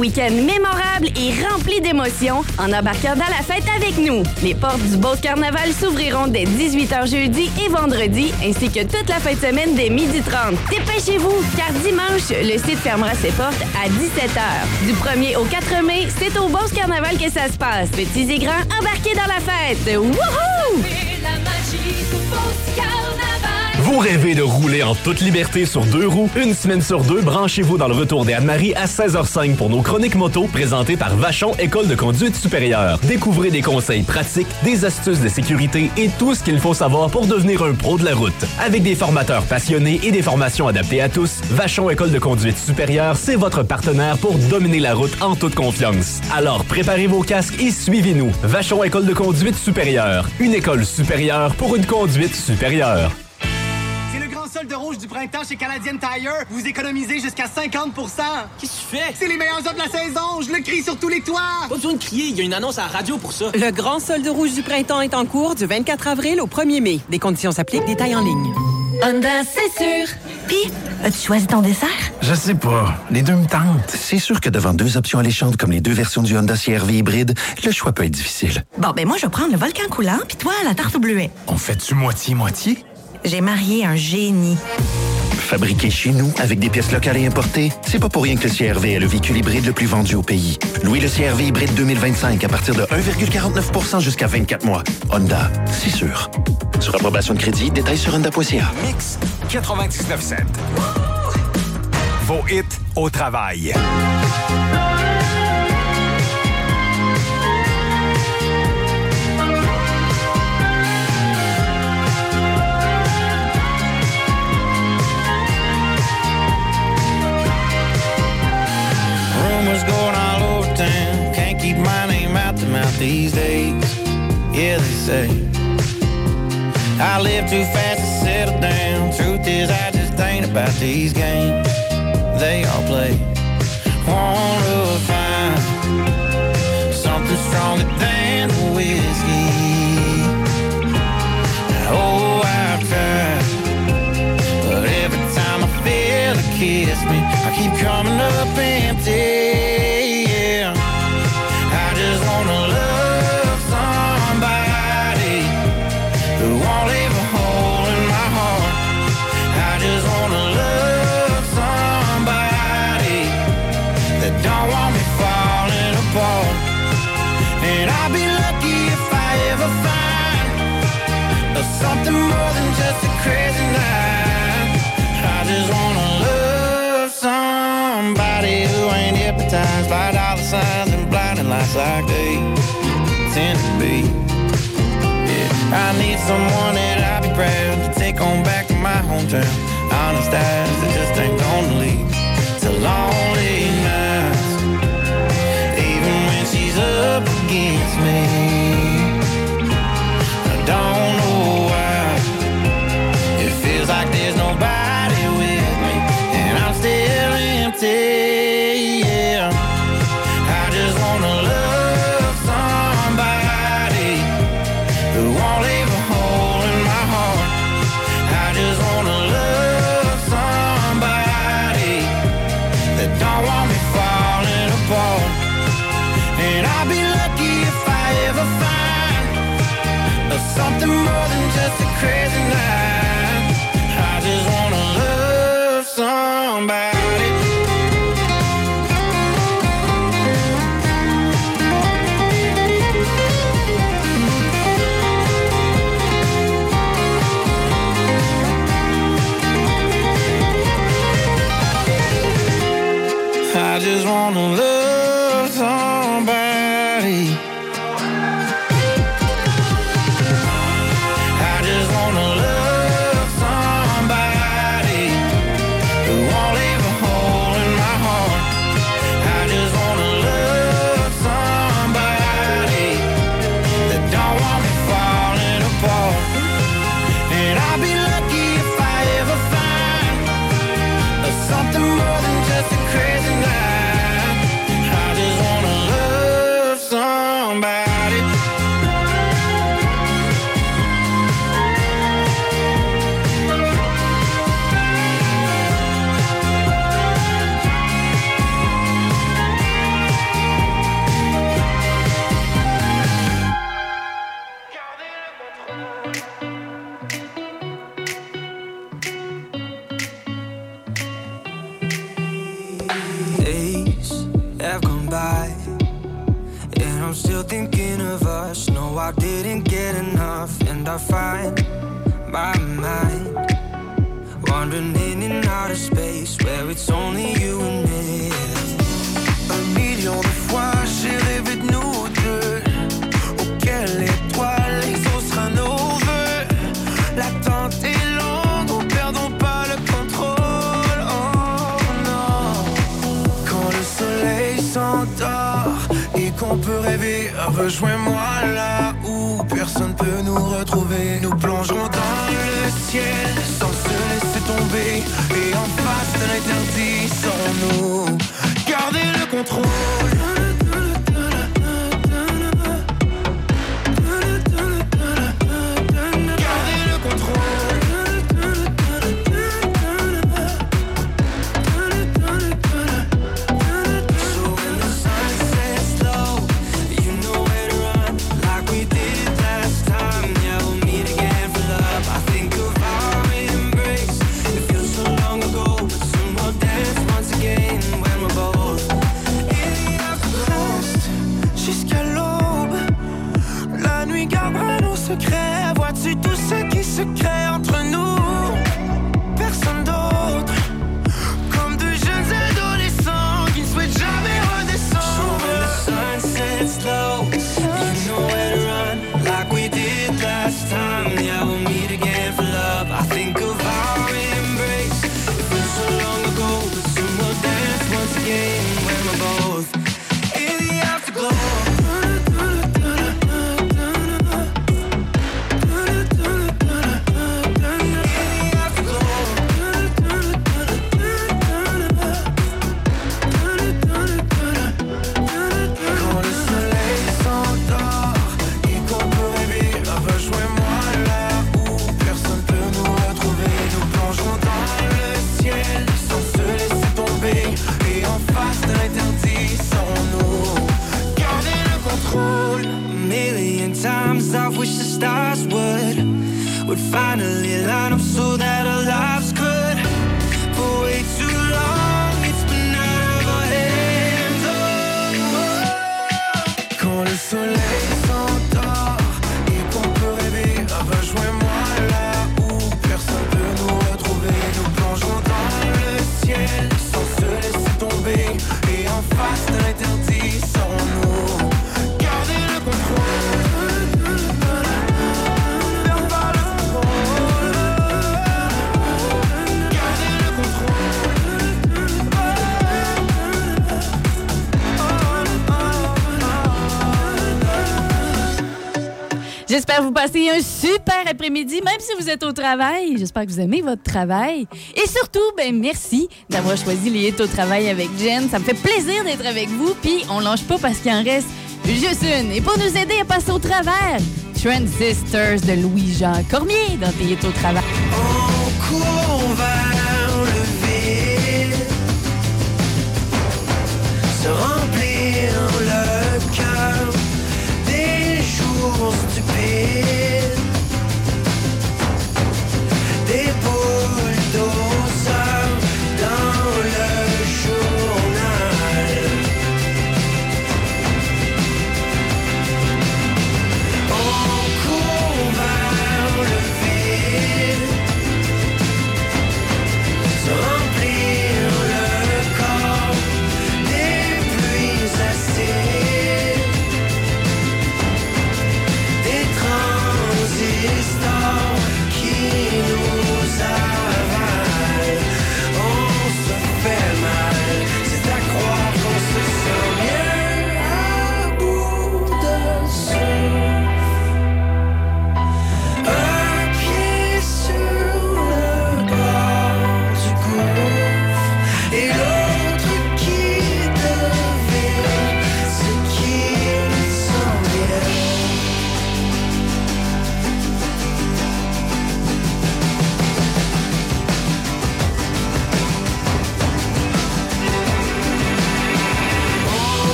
week-end mémorable et rempli d'émotions en embarquant dans la fête avec nous. Les portes du Beauce Carnaval s'ouvriront dès 18h jeudi et vendredi, ainsi que toute la fin de semaine dès 12h30. Dépêchez-vous, car dimanche, le site fermera ses portes à 17h. Du 1er au 4 mai, c'est au Beauce Carnaval que ça se passe. Petits et grands, embarquez dans la fête! Wouhou! La magie du Beauce Carnaval. Vous rêvez de rouler en toute liberté sur 2 roues? Une semaine sur 2, branchez-vous dans le retour des Anne-Marie à 16h05 pour nos chroniques moto présentées par Vachon École de conduite supérieure. Découvrez des conseils pratiques, des astuces de sécurité et tout ce qu'il faut savoir pour devenir un pro de la route. Avec des formateurs passionnés et des formations adaptées à tous, Vachon École de conduite supérieure, c'est votre partenaire pour dominer la route en toute confiance. Alors préparez vos casques et suivez-nous. Vachon École de conduite supérieure, une école supérieure pour une conduite supérieure. Solde rouge du printemps chez Canadian Tire. Vous économisez jusqu'à 50%. Qu'est-ce que tu fais? C'est les meilleures offres de la saison. Je le crie sur tous les toits. Pas besoin de crier. Il y a une annonce à la radio pour ça. Le grand solde rouge du printemps est en cours du 24 avril au 1er mai. Des conditions s'appliquent. Détails en ligne. Honda, c'est sûr. Pis, as-tu choisi ton dessert? Je sais pas. Les deux me tentent. C'est sûr que devant 2 options alléchantes comme les 2 versions du Honda CR-V hybride, le choix peut être difficile. Bon, ben moi, je vais prendre le volcan coulant, puis toi, la tarte au bleuet. On fait-tu moitié-moitié? J'ai marié un génie. Fabriqué chez nous avec des pièces locales et importées, c'est pas pour rien que le CR-V est le véhicule hybride le plus vendu au pays. Louez le CR-V hybride 2025 à partir de 1,49% jusqu'à 24 mois. Honda, c'est sûr. Sur approbation de crédit, détails sur honda.ca. Mix 99.7. Vos hits au travail. Rumors going all over town. Can't keep my name out the mouth these days. Yeah, they say I live too fast to settle down. Truth is, I just ain't about these games they all play. Wanna find something stronger than whiskey. Oh, I've tried, but every time I feel it kiss me, I keep coming up empty, yeah. I just wanna love somebody who won't leave a hole in my heart. I just wanna love somebody that don't want me falling apart. And I'll be lucky if I ever find something more than just a crazy night. I just wanna love somebody who ain't hypnotized by dollar signs and blinding lights like they tend to be. Yeah, I need someone that I'll be proud to take on back to my hometown. Honest eyes that just ain't gonna lead to lonely nights, even when she's up against me. I don't know why it feels like there's nobody with me, and I'm still empty, yeah. I just wanna love somebody who won't leave a hole in my heart. I just wanna love somebody that don't want me falling apart. And I'll be lucky if I ever find something more than just a crazy night. I just wanna love somebody. I just wanna love somebody. I just wanna love somebody who won't leave a hole in my heart. I just wanna love somebody that don't want me falling apart. And I'll be lucky if I ever find something more than just a crazy night. I I'm still thinking of us. No, I didn't get enough, and I find my mind wandering in and out of space where it's only you and me. 1 million de fois j'ai rêvé de nous deux. Auquel étoile exaucera nos vœux. L'attente est longue, ne perdons pas le contrôle. Oh non. Quand le soleil s'endort et qu'on peut rêver, rejoins-moi là où personne peut nous retrouver. Nous plongerons dans le ciel sans se laisser tomber. Et en face de l'interdit, saurons-nous garder le contrôle. Vois-tu tout ce qui se crée entre nous? Personne d'autre. Comme deux jeunes adolescents qui ne souhaitent jamais redescendre. So when the sun sets low, you know where to run, like we did last time. Yeah, we'll meet again for love. I think of our embrace. It feels so long ago, but soon we'll dance once again when we're both in the afterglow. I wish the stars would finally line up so that our lives could. For way too long, it's been out of our hands. Oh. Quand le soleil s'endort et qu'on peut rêver, rejoins-moi là où personne peut nous retrouver. Nous plongerons dans le ciel sans se laisser tomber. Et en face de l'interdit, saurons-nous garder le contrôle. J'espère que vous passez un super après-midi, même si vous êtes au travail. J'espère que vous aimez votre travail. Et surtout, merci d'avoir choisi les hits au travail avec Jen. Ça me fait plaisir d'être avec vous. Puis, on lâche pas parce qu'il en reste juste une. Et pour nous aider à passer au travers, Transistors de Louis-Jean Cormier dans tes hits au travail. On court vers le vide, se remplir le cœur des jours stupides, des bulldozers dans le journal. On court vers le vide,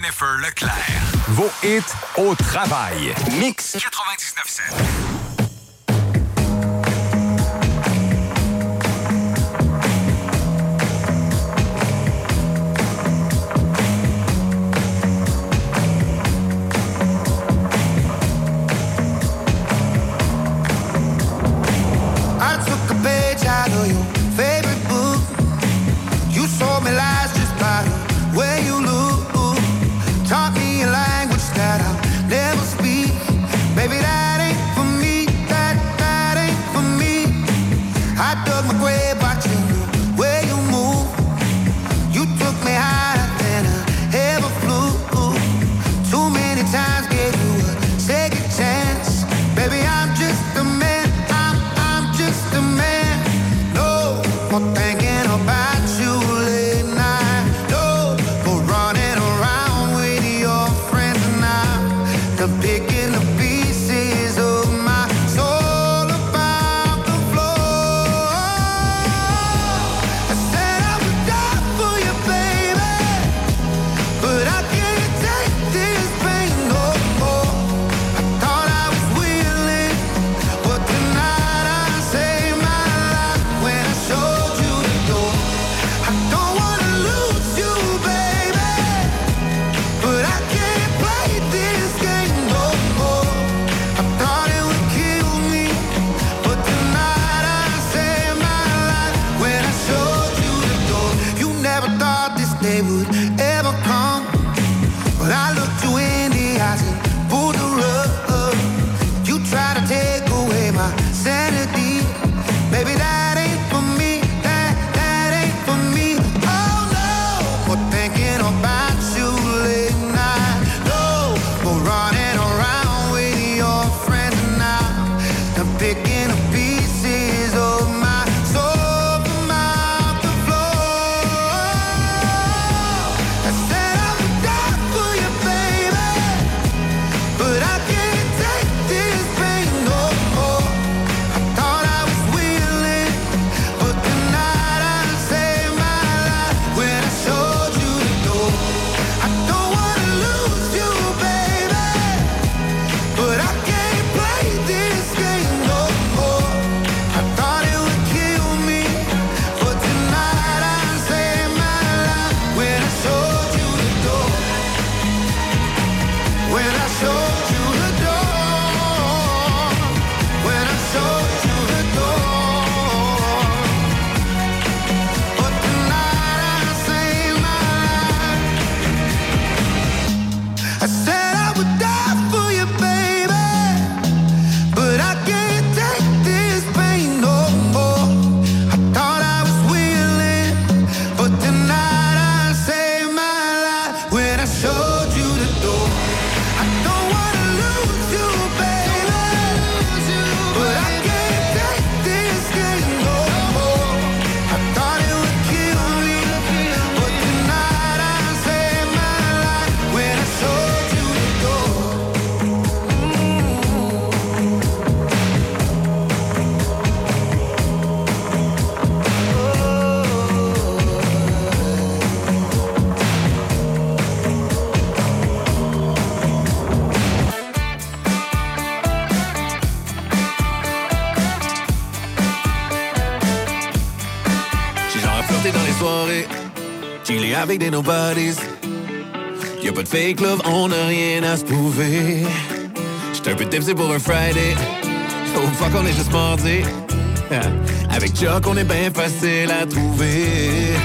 Jennifer Leclerc. Vos hits au travail. Mix 99.7. I took a page out of your favorite book. You sold me lies just by the way you look. Taught me a language that I'll never speak. Baby, that ain't for me. That ain't for me. I dug my grave watching the way you move. You took me higher than I ever flew. Too many times gave you a second chance. Baby, I'm just a man. I'm just a man. No more thinking about you late night. No more running around with your friends now. The picking the pieces of my soul about the floor. I said I would die for you, baby, but I can't take this pain no more. I thought I was willing, but tonight I saved my life when I showed you the door. I don't wanna lose you, baby, but I can't play this game no more. I thought it would kill me, but tonight I saved my life when I showed you the door. You never thought this day would ever come, but I looked you in the eyes and pulled the rug. You tried to take away my sanity. Baby, that ain't for me. That ain't for me. Oh no, more thinking about you late night. No more running around with your friends now. I'm picking up pieces of my soul from out the floor. I said I would die for you, baby, but I can't take this pain no more. I thought I was willing, but tonight I saved my life when I showed you the door. I don't wanna lose you, baby, but I can't play this game no more. I thought it would kill me, but tonight I saved my life when I showed you the door. When I showed you the door. When I showed you the door. But tonight I saved my life. I said I would die for you, baby, but I can't take this pain no more. I thought I was willing, but tonight I saved my life when I showed you the door. I don't wanna lose you, baby, but I can't take this game no more. I thought it would kill me, but tonight I saved my life when I showed you the door. J'ai genre flirté dans les soirées, chillé avec des nobodies. Y'a pas de fake love, on a rien à se prouver. J'étais un peu tipsy pour un Friday. Oh fuck, on est juste mardi. Avec Chuck, on est bien facile à trouver.